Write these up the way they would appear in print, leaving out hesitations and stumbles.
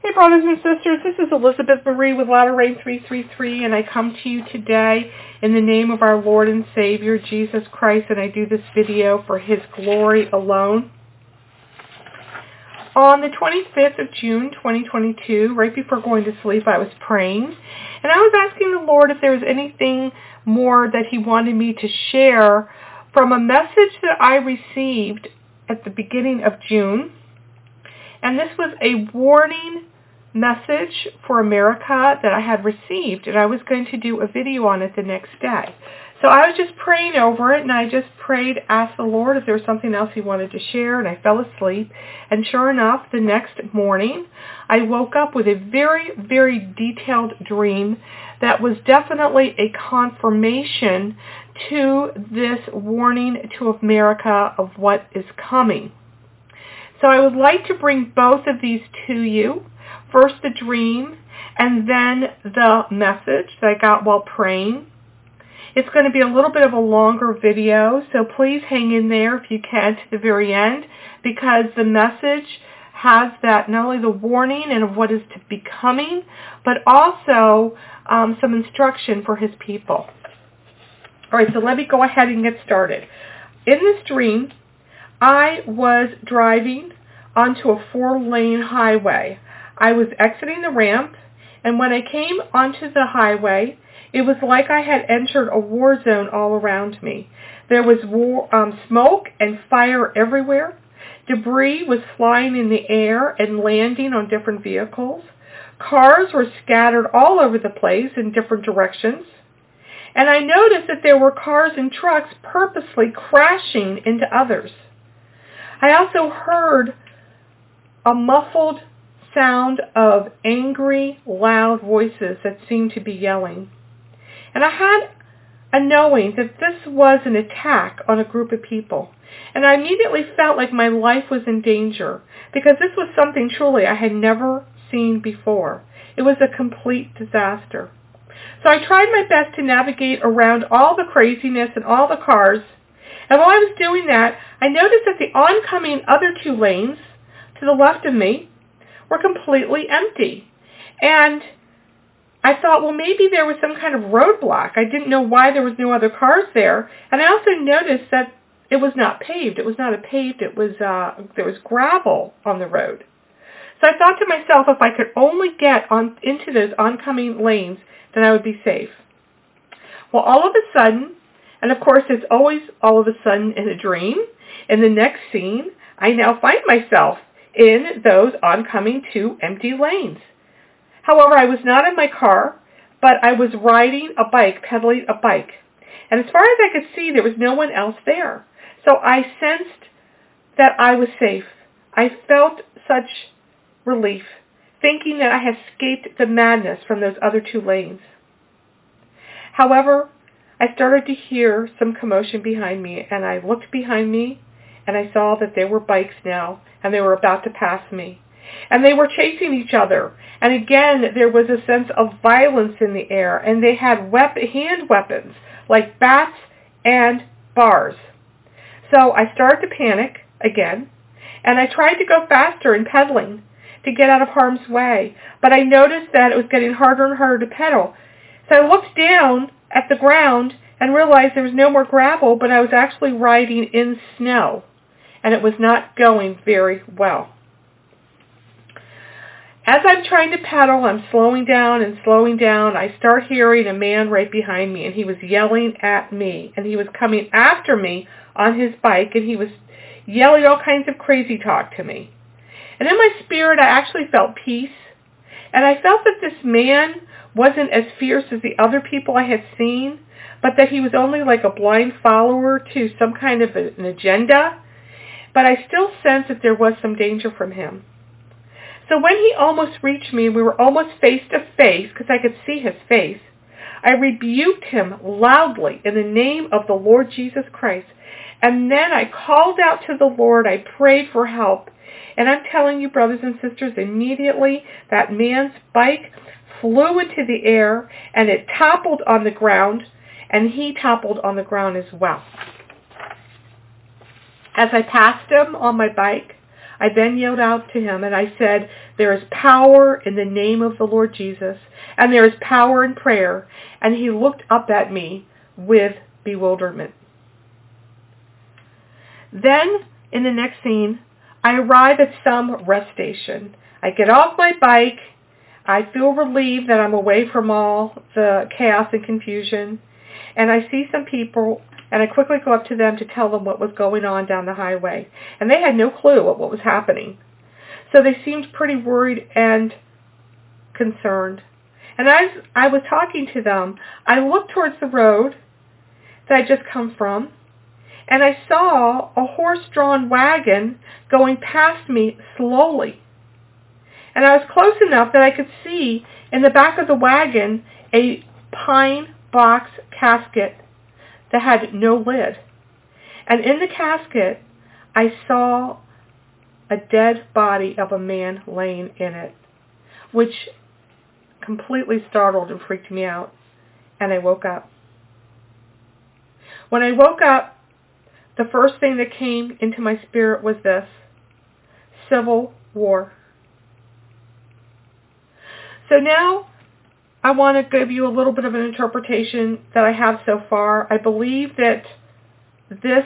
Hey brothers and sisters, this is Elizabeth Marie with Latter Rain 333, and I come to you today in the name of our Lord and Savior, Jesus Christ, and I do this video for His glory alone. On the 25th of June, 2022, right before going to sleep, I was praying, and I was asking the Lord if there was anything more that He wanted me to share from a message that I received at the beginning of June. And this was a warning message for America that I had received, and I was going to do a video on it the next day. So I was just praying over it, and I just prayed, asked the Lord if there was something else He wanted to share, and I fell asleep. And sure enough, the next morning, I woke up with a very, very detailed dream that was definitely a confirmation to this warning to America of what is coming. So I would like to bring both of these to you. First the dream, and then the message that I got while praying. It's going to be a little bit of a longer video, so please hang in there if you can to the very end, because the message has that, not only the warning and of what is to be coming, but also some instruction for His people. All right, so let me go ahead and get started. In this dream, I was driving onto a 4-lane highway. I was exiting the ramp, and when I came onto the highway, it was like I had entered a war zone all around me. There was smoke and fire everywhere. Debris was flying in the air and landing on different vehicles. Cars were scattered all over the place in different directions. And I noticed that there were cars and trucks purposely crashing into others. I also heard a muffled sound of angry, loud voices that seemed to be yelling. And I had a knowing that this was an attack on a group of people. And I immediately felt like my life was in danger, because this was something truly I had never seen before. It was a complete disaster. So I tried my best to navigate around all the craziness and all the cars. And while I was doing that, I noticed that the oncoming other 2 lanes to the left of me were completely empty. And I thought, well, maybe there was some kind of roadblock. I didn't know why there was no other cars there. And I also noticed that it was not paved. It was not paved. It was there was gravel on the road. So I thought to myself, if I could only get into those oncoming lanes, then I would be safe. Well, all of a sudden, and of course it's always all of a sudden in a dream, in the next scene, I now find myself in those oncoming 2 empty lanes. However, I was not in my car, but I was riding a bike, pedaling a bike. And as far as I could see, there was no one else there. So I sensed that I was safe. I felt such relief, thinking that I had escaped the madness from those other 2 lanes. However, I started to hear some commotion behind me, and I looked behind me, and I saw that there were bikes now, and they were about to pass me. And they were chasing each other. And again, there was a sense of violence in the air, and they had hand weapons, like bats and bars. So I started to panic again, and I tried to go faster in pedaling to get out of harm's way. But I noticed that it was getting harder and harder to pedal. So I looked down at the ground and realized there was no more gravel, but I was actually riding in snow, and it was not going very well. As I'm trying to pedal, I'm slowing down and slowing down. I start hearing a man right behind me, and he was yelling at me, and he was coming after me on his bike, and he was yelling all kinds of crazy talk to me. And in my spirit, I actually felt peace, and I felt that this man wasn't as fierce as the other people I had seen, but that he was only like a blind follower to some kind of an agenda. But I still sensed that there was some danger from him. So when he almost reached me, we were almost face to face, because I could see his face, I rebuked him loudly in the name of the Lord Jesus Christ. And then I called out to the Lord. I prayed for help. And I'm telling you, brothers and sisters, immediately that man's bike flew into the air, and it toppled on the ground, and he toppled on the ground as well. As I passed him on my bike, I then yelled out to him and I said, "There is power in the name of the Lord Jesus, and there is power in prayer." And he looked up at me with bewilderment. Then, in the next scene, I arrive at some rest station. I get off my bike. I feel relieved that I'm away from all the chaos and confusion. And I see some people, and I quickly go up to them to tell them what was going on down the highway. And they had no clue what was happening. So they seemed pretty worried and concerned. And as I was talking to them, I looked towards the road that I just come from, and I saw a horse-drawn wagon going past me slowly. And I was close enough that I could see in the back of the wagon a pine box casket that had no lid. And in the casket, I saw a dead body of a man laying in it, which completely startled and freaked me out. And I woke up. When I woke up, the first thing that came into my spirit was this: civil war. So now I want to give you a little bit of an interpretation that I have so far. I believe that this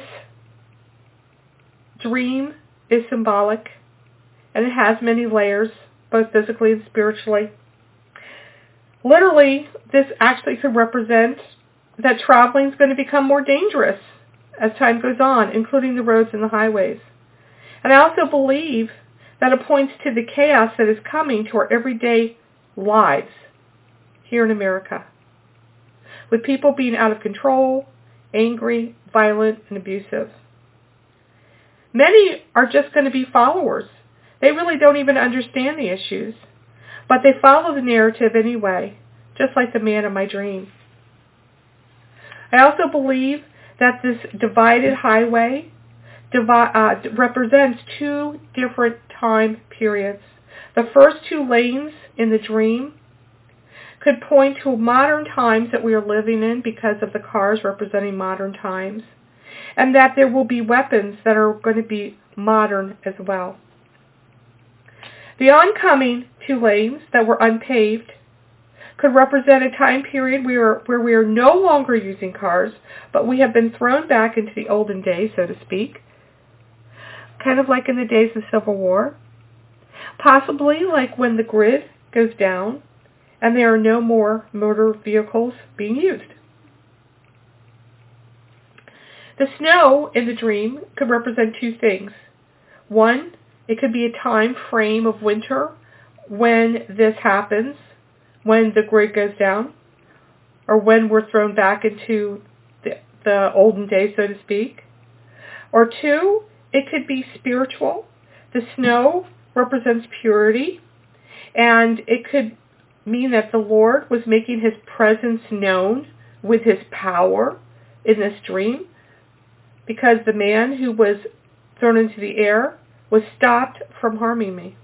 dream is symbolic, and it has many layers, both physically and spiritually. Literally, this actually could represent that traveling is going to become more dangerous as time goes on, including the roads and the highways. And I also believe that it points to the chaos that is coming to our everyday lives here in America, with people being out of control, angry, violent, and abusive. Many are just going to be followers. They really don't even understand the issues, but they follow the narrative anyway, just like the man in my dream. I also believe that this divided highway represents two different time periods. The first two lanes in the dream could point to modern times that we are living in because of the cars representing modern times, and that there will be weapons that are going to be modern as well. The oncoming two lanes that were unpaved could represent a time period where we are no longer using cars, but we have been thrown back into the olden days, so to speak, kind of like in the days of the Civil War, possibly like when the grid goes down and there are no more motor vehicles being used. The snow in the dream could represent two things. One, it could be a time frame of winter when this happens, when the grid goes down, or when we're thrown back into the olden days, so to speak. Or two, it could be spiritual. The snow represents purity, and it could mean that the Lord was making his presence known with his power in this dream, because the man who was thrown into the air was stopped from harming me.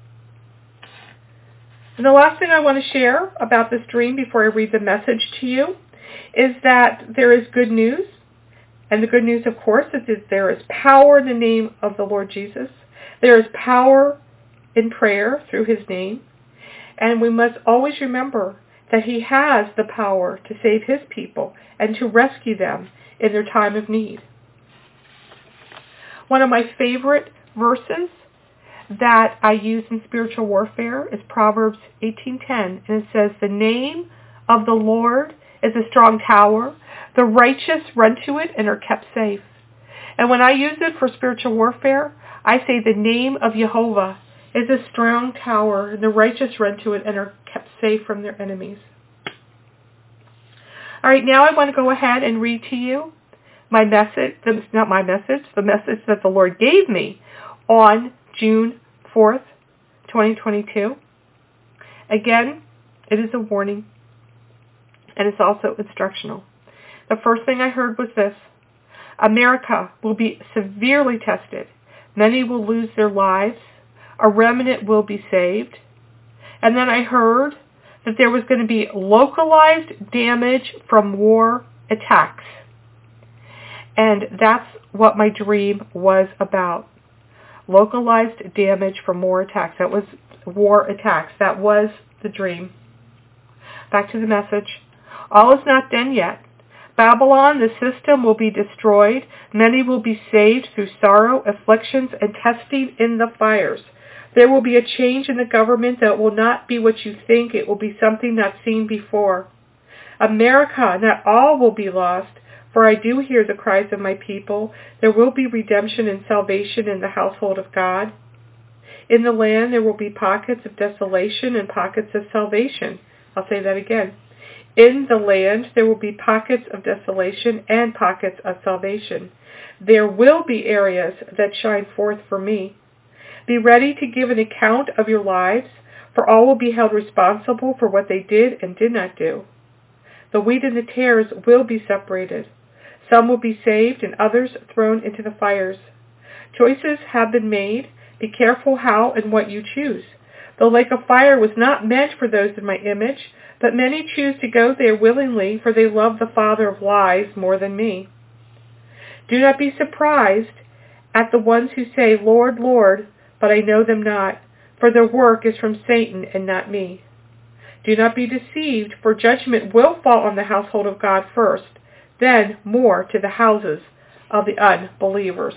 And the last thing I want to share about this dream before I read the message to you is that there is good news. And the good news, of course, is that there is power in the name of the Lord Jesus. There is power in prayer through his name. And we must always remember that he has the power to save his people and to rescue them in their time of need. One of my favorite verses that I use in spiritual warfare is Proverbs 18:10, and it says, "The name of the Lord is a strong tower. The righteous run to it and are kept safe." And when I use it for spiritual warfare, I say the name of Jehovah is a strong tower, and the righteous run to it and are kept safe from their enemies. All right, now I want to go ahead and read to you my message, the message that the Lord gave me on June 4th, 2022. Again, it is a warning, and it's also instructional. The first thing I heard was this: America will be severely tested. Many will lose their lives. A remnant will be saved. And then I heard that there was going to be localized damage from war attacks. And that's what my dream was about. localized damage from war attacks. That was war attacks. That was the dream. Back to the message. All is not done yet. Babylon, the system, will be destroyed. Many will be saved through sorrow, afflictions, and testing in the fires. There will be a change in the government that will not be what you think. It will be something not seen before. America, not all will be lost, for I do hear the cries of my people. There will be redemption and salvation in the household of God. In the land there will be pockets of desolation and pockets of salvation. I'll say that again. In the land there will be pockets of desolation and pockets of salvation. There will be areas that shine forth for me. Be ready to give an account of your lives, for all will be held responsible for what they did and did not do. The wheat and the tares will be separated. Some will be saved and others thrown into the fires. Choices have been made. Be careful how and what you choose. The lake of fire was not meant for those in my image, but many choose to go there willingly, for they love the father of lies more than me. Do not be surprised at the ones who say, Lord, Lord, but I know them not, for their work is from Satan and not me. Do not be deceived, for judgment will fall on the household of God first, then more to the houses of the unbelievers.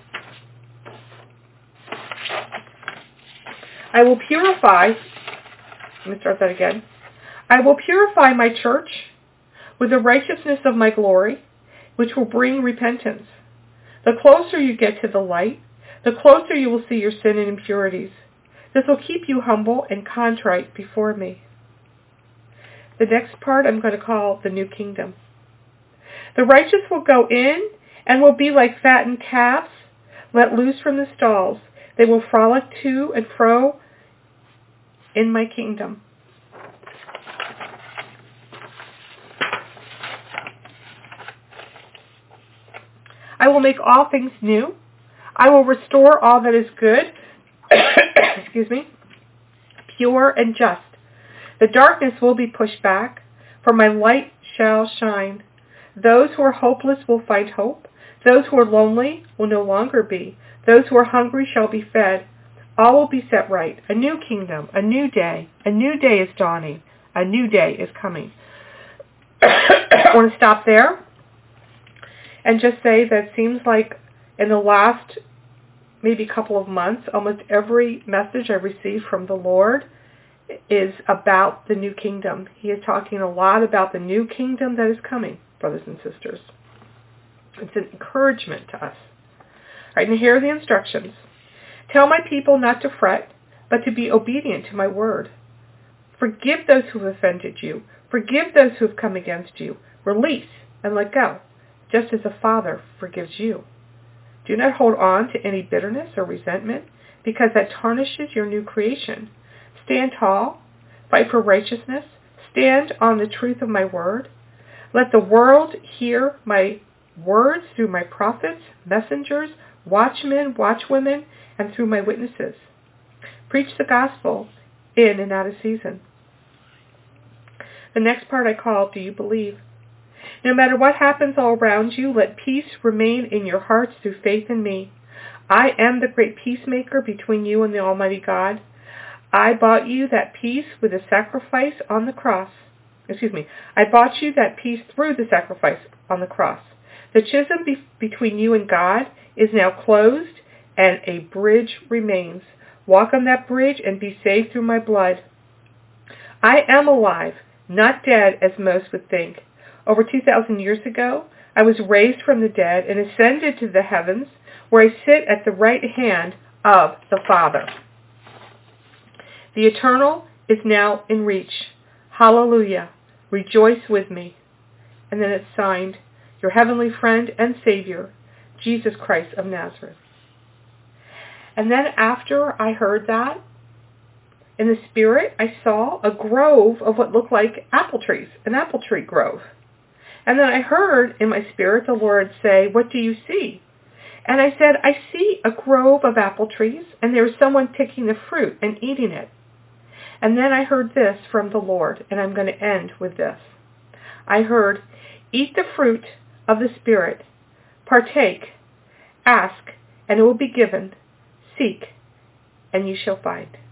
I will purify, let me start that again. I will purify my church with the righteousness of my glory, which will bring repentance. The closer you get to the light, the closer you will see your sin and impurities. This will keep you humble and contrite before me. The next part I'm going to call the new kingdom. The righteous will go in and will be like fattened calves let loose from the stalls. They will frolic to and fro in my kingdom. I will make all things new. I will restore all that is good, pure and just. The darkness will be pushed back, for my light shall shine. Those who are hopeless will find hope. Those who are lonely will no longer be. Those who are hungry shall be fed. All will be set right. A new kingdom, a new day. A new day is dawning. A new day is coming. I want to stop there and just say that it seems like in the last maybe couple of months, almost every message I received from the Lord is about the new kingdom. He is talking a lot about the new kingdom that is coming, brothers and sisters. It's an encouragement to us. All right, and here are the instructions. Tell my people not to fret, but to be obedient to my word. Forgive those who have offended you. Forgive those who have come against you. Release and let go, just as a father forgives you. Do not hold on to any bitterness or resentment, because that tarnishes your new creation. Stand tall. Fight for righteousness. Stand on the truth of my word. Let the world hear my words through my prophets, messengers, watchmen, watchwomen, and through my witnesses. Preach the gospel in and out of season. The next part I call, do you believe? No matter what happens all around you, let peace remain in your hearts through faith in me. I am the great peacemaker between you and the Almighty God. I bought you that peace with a sacrifice on the cross. I bought you that peace through the sacrifice on the cross. The chasm between you and God is now closed, and a bridge remains. Walk on that bridge and be saved through my blood. I am alive, not dead as most would think. Over 2,000 years ago, I was raised from the dead and ascended to the heavens, where I sit at the right hand of the Father. The eternal is now in reach. Hallelujah. Rejoice with me. And then it's signed, your heavenly friend and Savior, Jesus Christ of Nazareth. And then after I heard that, in the spirit, I saw a grove of what looked like apple trees, an apple tree grove. And then I heard in my spirit the Lord say, what do you see? And I said, I see a grove of apple trees, and there is someone picking the fruit and eating it. And then I heard this from the Lord, and I'm going to end with this. I heard, eat the fruit of the Spirit, partake, ask, and it will be given, Seek, and you shall find.